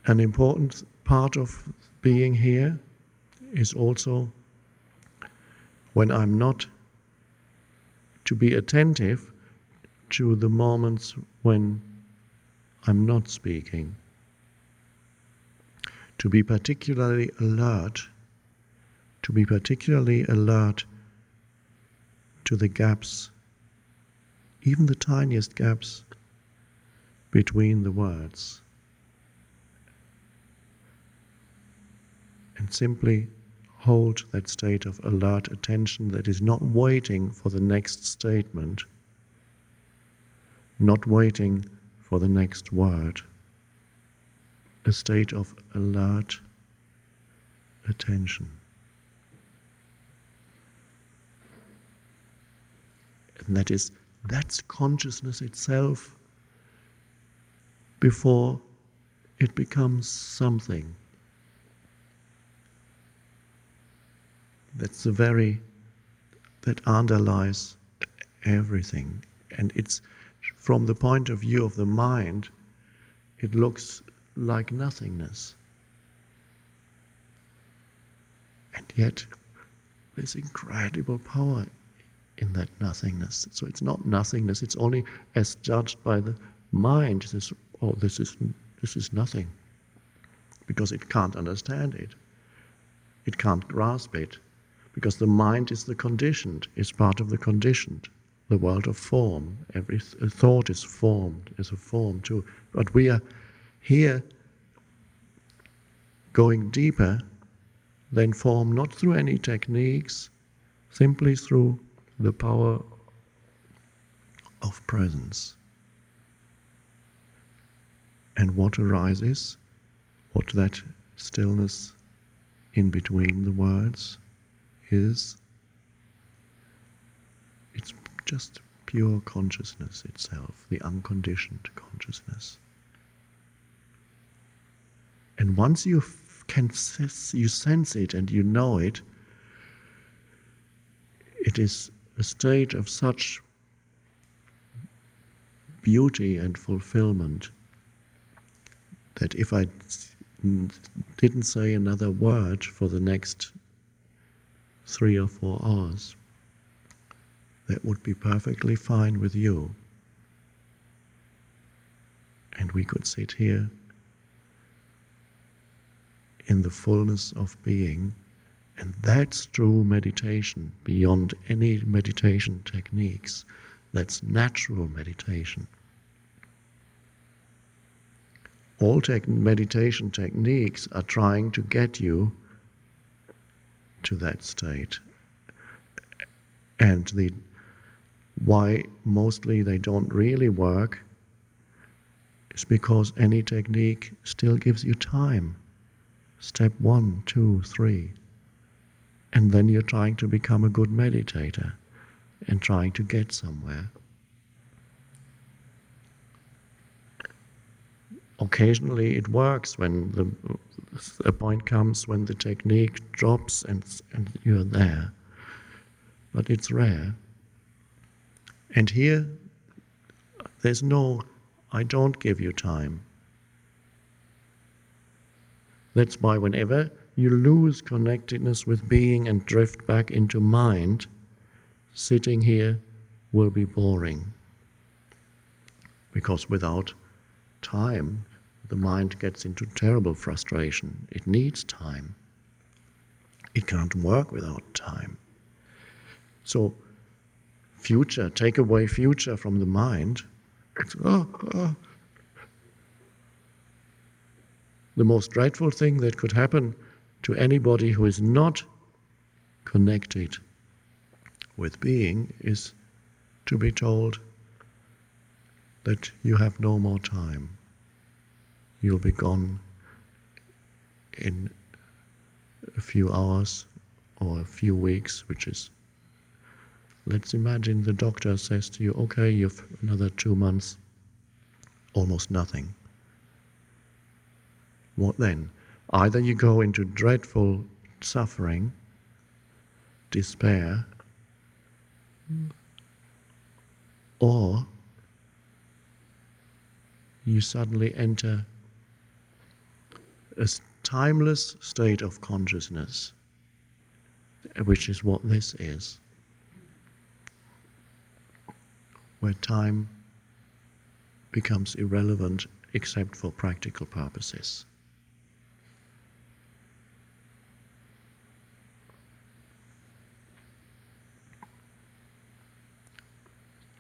An important part of being here is also when I'm not, to be attentive to the moments when I'm not speaking, to be particularly alert, to the gaps, even the tiniest gaps between the words, and simply hold that state of alert attention that is not waiting for the next statement, not waiting for the next word, a state of alert attention. And that's consciousness itself before it becomes something. That's that underlies everything. And it's from the point of view of the mind, it looks like nothingness. And yet, there's incredible power in that nothingness. So it's not nothingness, it's only as judged by the mind. This is nothing. Because it can't understand it. It can't grasp it. Because the mind is the conditioned, is part of the conditioned, the world of form. Every thought is formed, is a form too. But we are here going deeper than form, not through any techniques, simply through the power of presence. And what arises, what that stillness in between the words is, it's just pure consciousness itself, the unconditioned consciousness. And once you sense it and you know it, it is a state of such beauty and fulfillment that if I didn't say another word for the next 3 or 4 hours, that would be perfectly fine with you. And we could sit here in the fullness of being, and that's true meditation beyond any meditation techniques. That's natural meditation. All meditation techniques are trying to get you to that state. And why mostly they don't really work is because any technique still gives you time. Step 1, 2, 3. And then you're trying to become a good meditator and trying to get somewhere. Occasionally it works when a point comes when the technique drops and you're there. But it's rare. And here, there's no, I don't give you time. That's why whenever you lose connectedness with being and drift back into mind, sitting here will be boring. Because without time, the mind gets into terrible frustration. It needs time. It can't work without time. So, take away future from the mind. It's, The most dreadful thing that could happen to anybody who is not connected with being is to be told that you have no more time. You'll be gone in a few hours or a few weeks, which is, let's imagine the doctor says to you, okay, you've another 2 months, almost nothing. What then? Either you go into dreadful suffering, despair, or you suddenly enter a timeless state of consciousness, which is what this is, where time becomes irrelevant except for practical purposes.